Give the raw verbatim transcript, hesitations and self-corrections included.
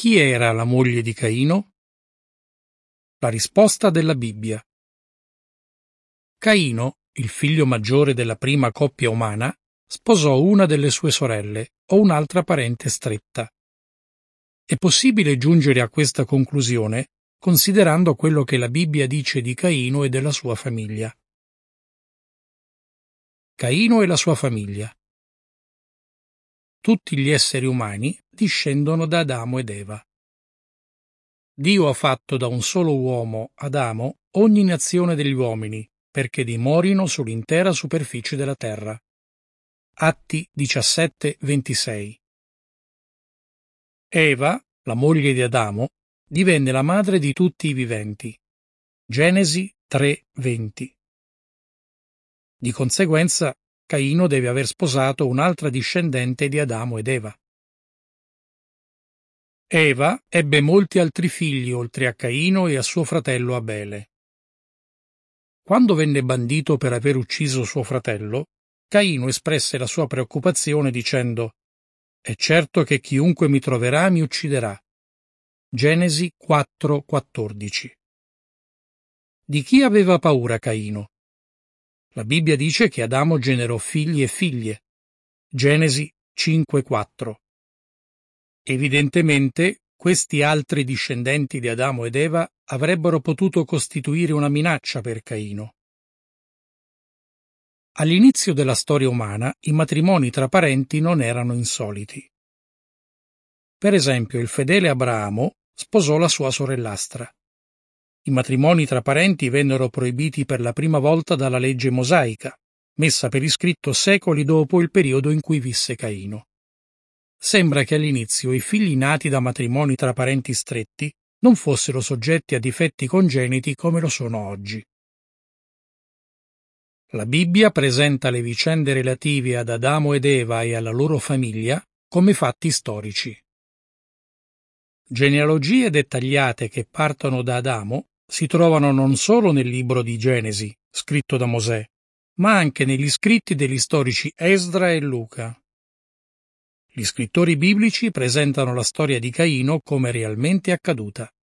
Chi era la moglie di Caino? La risposta della Bibbia. Caino, il figlio maggiore della prima coppia umana, sposò una delle sue sorelle o un'altra parente stretta. È possibile giungere a questa conclusione considerando quello che la Bibbia dice di Caino e della sua famiglia. Caino e la sua famiglia. Tutti gli esseri umani discendono da Adamo ed Eva. Dio ha fatto da un solo uomo, Adamo, ogni nazione degli uomini, perché dimorino sull'intera superficie della terra. Atti diciassette ventisei. Eva, la moglie di Adamo, divenne la madre di tutti i viventi. Genesi tre venti. Di conseguenza, Caino deve aver sposato un'altra discendente di Adamo ed Eva. Eva ebbe molti altri figli oltre a Caino e a suo fratello Abele. Quando venne bandito per aver ucciso suo fratello, Caino espresse la sua preoccupazione dicendo: «È certo che chiunque mi troverà mi ucciderà». Genesi quattro quattordici. Di chi aveva paura Caino? La Bibbia dice che Adamo generò figli e figlie. Genesi cinque quattro. Evidentemente, questi altri discendenti di Adamo ed Eva avrebbero potuto costituire una minaccia per Caino. All'inizio della storia umana, i matrimoni tra parenti non erano insoliti. Per esempio, il fedele Abramo sposò la sua sorellastra. I matrimoni tra parenti vennero proibiti per la prima volta dalla legge mosaica, messa per iscritto secoli dopo il periodo in cui visse Caino. Sembra che all'inizio i figli nati da matrimoni tra parenti stretti non fossero soggetti a difetti congeniti come lo sono oggi. La Bibbia presenta le vicende relative ad Adamo ed Eva e alla loro famiglia come fatti storici. Genealogie dettagliate che partono da Adamo si trovano non solo nel libro di Genesi, scritto da Mosè, ma anche negli scritti degli storici Esdra e Luca. Gli scrittori biblici presentano la storia di Caino come realmente accaduta.